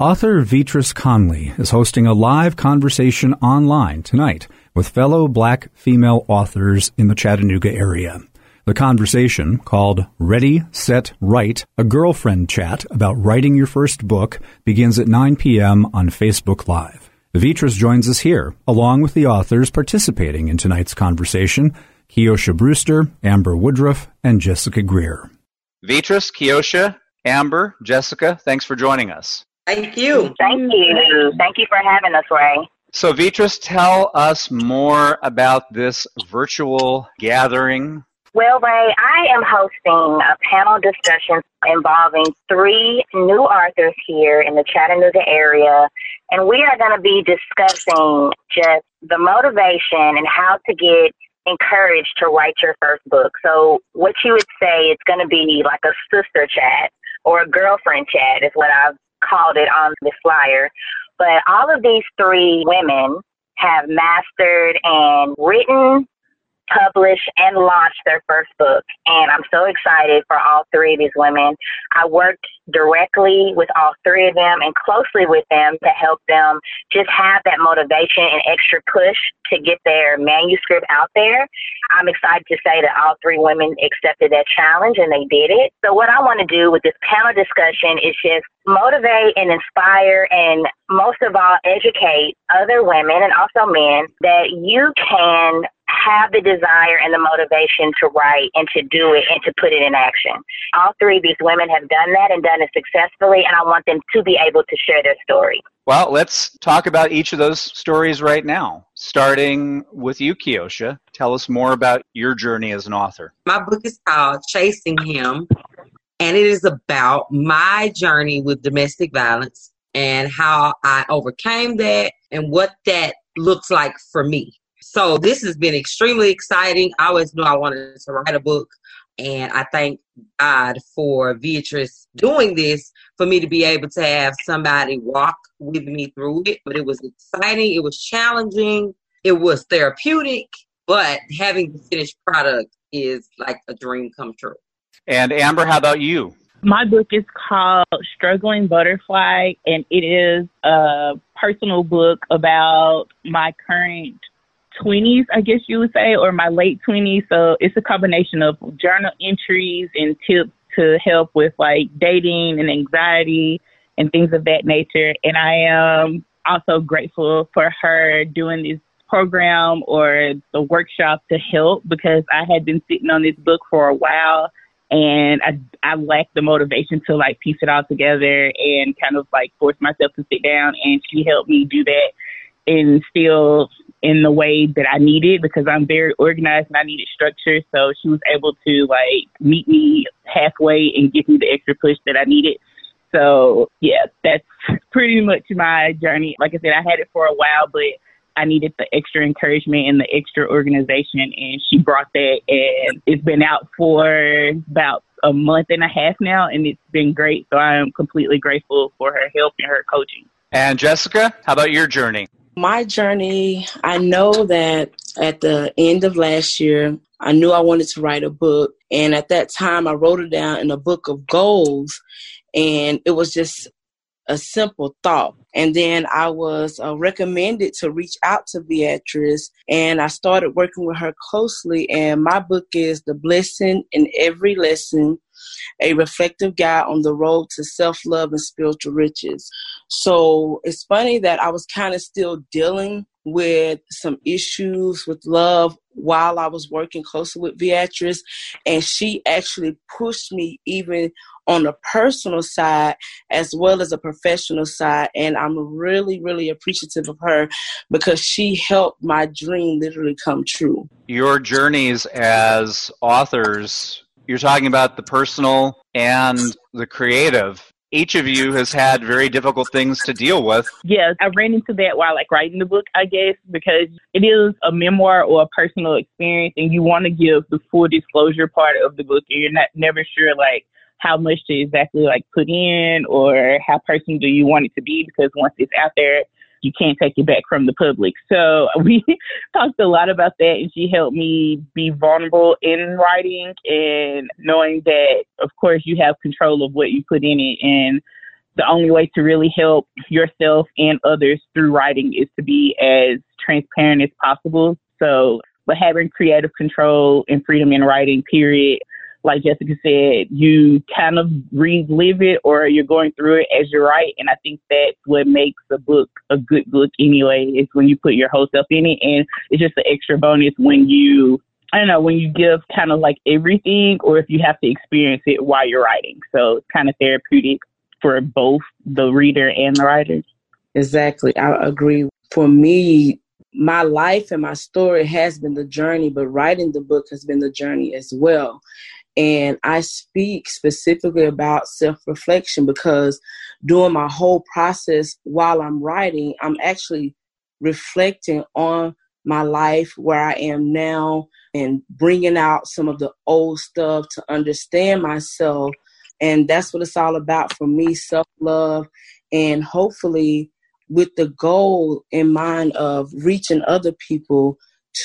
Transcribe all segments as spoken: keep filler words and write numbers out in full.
Author Vitris Conley is hosting a live conversation online tonight with fellow Black female authors in the Chattanooga area. The conversation, called Ready, Set, Write, a girlfriend chat about writing your first book, begins at nine p.m. on Facebook Live. Vitris joins us here, along with the authors participating in tonight's conversation, Kiosha Brewster, Amber Woodruff, and Jessica Greer. Vitris, Kiosha, Amber, Jessica, thanks for joining us. Thank you. Thank you. Thank you for having us, Ray. So, Vitris, tell us more about this virtual gathering. Well, Ray, I am hosting a panel discussion involving three new authors here in the Chattanooga area, and we are going to be discussing just the motivation and how to get encouraged to write your first book. So what you would say, it's going to be like a sister chat or a girlfriend chat is what I've called it on the flyer. But all of these three women have mastered and written, published, and launched their first book. And I'm so excited for all three of these women. I worked directly with all three of them and closely with them to help them just have that motivation and extra push to get their manuscript out there. I'm excited to say that all three women accepted that challenge and they did it. So what I want to do with this panel discussion is just motivate and inspire and most of all educate other women and also men that you can have the desire and the motivation to write and to do it and to put it in action. All three of these women have done that and done it successfully, and I want them to be able to share their story. Well, let's talk about each of those stories right now. Starting with you, Kiosha. Tell us more about your journey as an author. My book is called Chasing Him, and it is about my journey with domestic violence and how I overcame that and what that looks like for me. So this has been extremely exciting. I always knew I wanted to write a book, and I thank God for Vitris doing this for me to be able to have somebody walk with me through it. But it was exciting. It was challenging. It was therapeutic. But having the finished product is like a dream come true. And Amber, how about you? My book is called Struggling Butterfly, and it is a personal book about my current twenties, I guess you would say, or my late twenties. So it's a combination of journal entries and tips to help with like dating and anxiety and things of that nature. And I am also grateful for her doing this program or the workshop to help, because I had been sitting on this book for a while and I, I lacked the motivation to like piece it all together and kind of like force myself to sit down, and she helped me do that and still in the way that I needed, because I'm very organized and I needed structure. So she was able to like meet me halfway and give me the extra push that I needed. So yeah, that's pretty much my journey. Like I said, I had it for a while, but I needed the extra encouragement and the extra organization, and she brought that, and it's been out for about a month and a half now, and it's been great. So I am completely grateful for her help and her coaching. And Jessica, how about your journey? My journey, I know that at the end of last year, I knew I wanted to write a book. And at that time, I wrote it down in a book of goals. And it was just a simple thought. And then I was uh, recommended to reach out to Beatrice. And I started working with her closely. And my book is The Blessing in Every Lesson, a reflective guide on the road to self-love and spiritual riches. So it's funny that I was kind of still dealing with some issues with love while I was working closely with Beatrice. And she actually pushed me even on a personal side as well as a professional side. And I'm really, really appreciative of her because she helped my dream literally come true. Your journeys as authors, you're talking about the personal and the creative. Each of you has had very difficult things to deal with. Yeah, I ran into that while like writing the book, I guess, because it is a memoir or a personal experience, and you want to give the full disclosure part of the book, and you're not never sure like how much to exactly like put in or how personal do you want it to be, because once it's out there, you can't take it back from the public. So we talked a lot about that, and she helped me be vulnerable in writing and knowing that, of course, you have control of what you put in it. And the only way to really help yourself and others through writing is to be as transparent as possible. So, but having creative control and freedom in writing, period, like Jessica said, you kind of relive it or you're going through it as you write. And I think that's what makes a book a good book anyway, is when you put your whole self in it. And it's just an extra bonus when you, I don't know, when you give kind of like everything, or if you have to experience it while you're writing. So it's kind of therapeutic for both the reader and the writer. Exactly. I agree. For me, my life and my story has been the journey, but writing the book has been the journey as well. And I speak specifically about self-reflection because during my whole process while I'm writing, I'm actually reflecting on my life, where I am now, and bringing out some of the old stuff to understand myself. And that's what it's all about for me, self-love, and hopefully with the goal in mind of reaching other people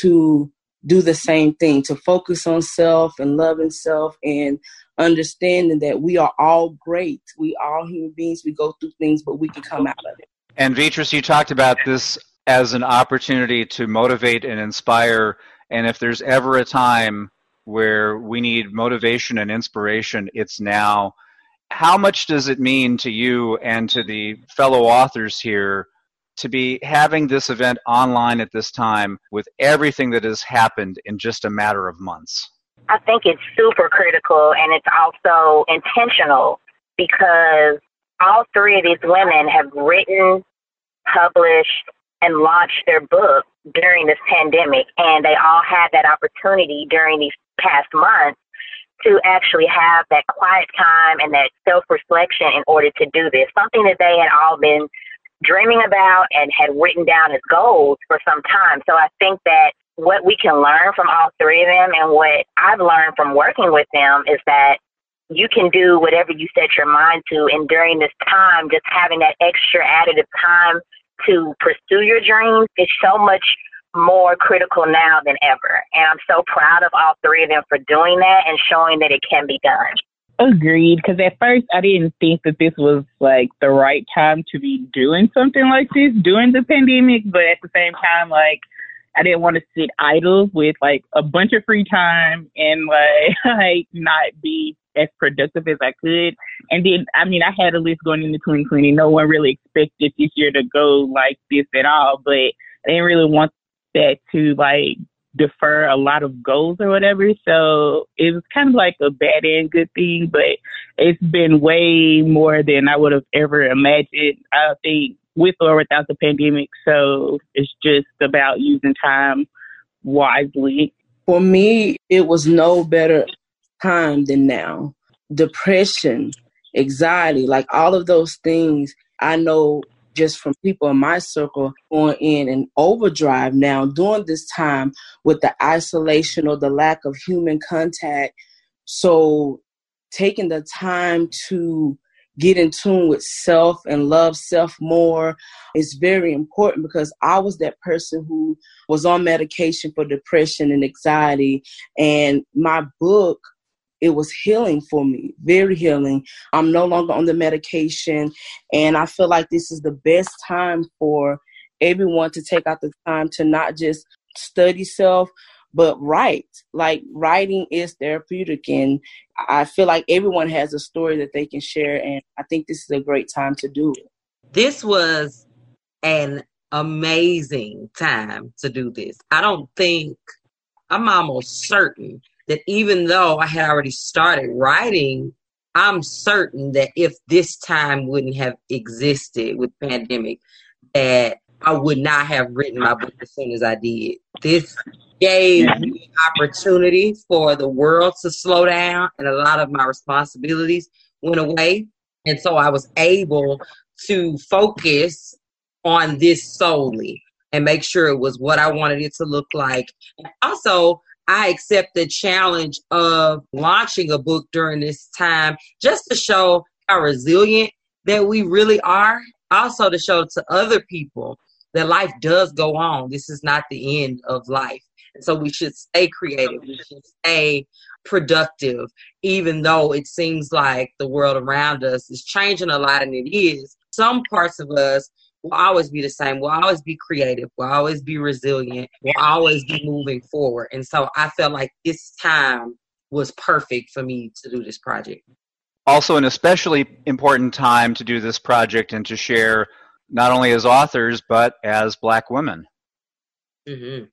to do the same thing, to focus on self and loving self and understanding that we are all great. We are all human beings. We go through things, but we can come out of it. And Beatrice, you talked about this as an opportunity to motivate and inspire. And if there's ever a time where we need motivation and inspiration, it's now. How much does it mean to you and to the fellow authors here to be having this event online at this time with everything that has happened in just a matter of months? I think it's super critical, and it's also intentional, because all three of these women have written, published, and launched their book during this pandemic, and they all had that opportunity during these past months to actually have that quiet time and that self-reflection in order to do this, something that they had all been dreaming about and had written down as goals for some time. So I think that what we can learn from all three of them, and what I've learned from working with them, is that you can do whatever you set your mind to. And during this time, just having that extra additive time to pursue your dreams is so much more critical now than ever. And I'm so proud of all three of them for doing that and showing that it can be done. Agreed, because at first I didn't think that this was like the right time to be doing something like this during the pandemic, but at the same time, like, I didn't want to sit idle with like a bunch of free time and like, like not be as productive as I could. And then, I mean, I had a list going into twenty twenty. No one really expected this year to go like this at all, but I didn't really want that to like defer a lot of goals or whatever. So it was kind of like a bad and good thing, but it's been way more than I would have ever imagined, I think, with or without the pandemic. So it's just about using time wisely. For me, it was no better time than now. Depression, anxiety, like all of those things, I know just from people in my circle going in an overdrive now during this time with the isolation or the lack of human contact. So taking the time to get in tune with self and love self more is very important, because I was that person who was on medication for depression and anxiety. And my book, it was healing for me, very healing. I'm no longer on the medication. And I feel like this is the best time for everyone to take out the time to not just study self, but write. Like, writing is therapeutic. And I feel like everyone has a story that they can share. And I think this is a great time to do it. This was an amazing time to do this. I don't think, I'm almost certain that even though I had already started writing, I'm certain that if this time wouldn't have existed with pandemic, that I would not have written my book as soon as I did. This gave me opportunity for the world to slow down, and a lot of my responsibilities went away. And so I was able to focus on this solely and make sure it was what I wanted it to look like. And also, I accept the challenge of launching a book during this time just to show how resilient that we really are. Also to show to other people that life does go on. This is not the end of life. So we should stay creative. We should stay productive, even though it seems like the world around us is changing a lot, and it is. Some parts of us will always be the same. We'll always be creative. We'll always be resilient. We'll always be moving forward. And so I felt like this time was perfect for me to do this project. Also, an especially important time to do this project and to share not only as authors, but as Black women. Mm-hmm.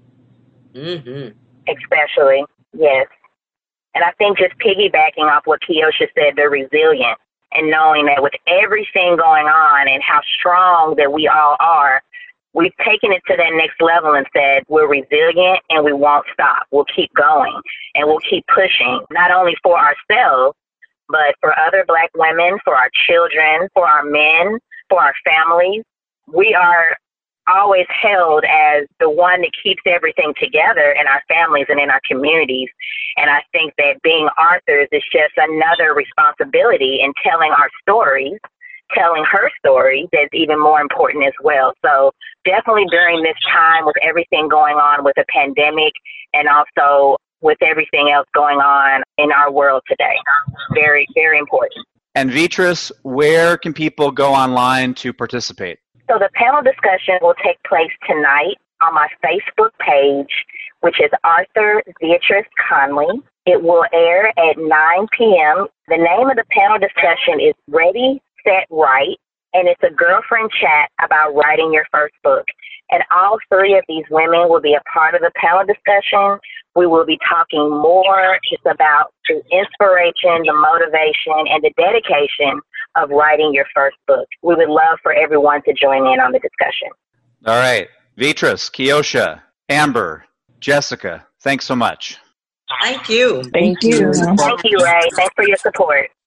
Mm-hmm. Especially, yes. And I think just piggybacking off what Kiosha said, they're resilient, and knowing that with everything going on and how strong that we all are, we've taken it to that next level and said we're resilient and we won't stop. We'll keep going and we'll keep pushing, not only for ourselves, but for other Black women, for our children, for our men, for our families. We are always held as the one that keeps everything together in our families and in our communities. And I think that being authors is just another responsibility in telling our stories, telling her story that's even more important as well. So definitely during this time with everything going on with the pandemic and also with everything else going on in our world today. Very, very important. And Vitris, where can people go online to participate? So the panel discussion will take place tonight on my Facebook page, which is Arthur Beatrice Conley. It will air at nine p.m. The name of the panel discussion is Ready, Set, Write, and it's a girlfriend chat about writing your first book. And all three of these women will be a part of the panel discussion. We will be talking more just about the inspiration, the motivation, and the dedication of writing your first book. We would love for everyone to join in on the discussion. All right. Vitris, Kiosha, Amber, Jessica, thanks so much. Thank you. Thank you. Thank you, Ray. Thanks for your support.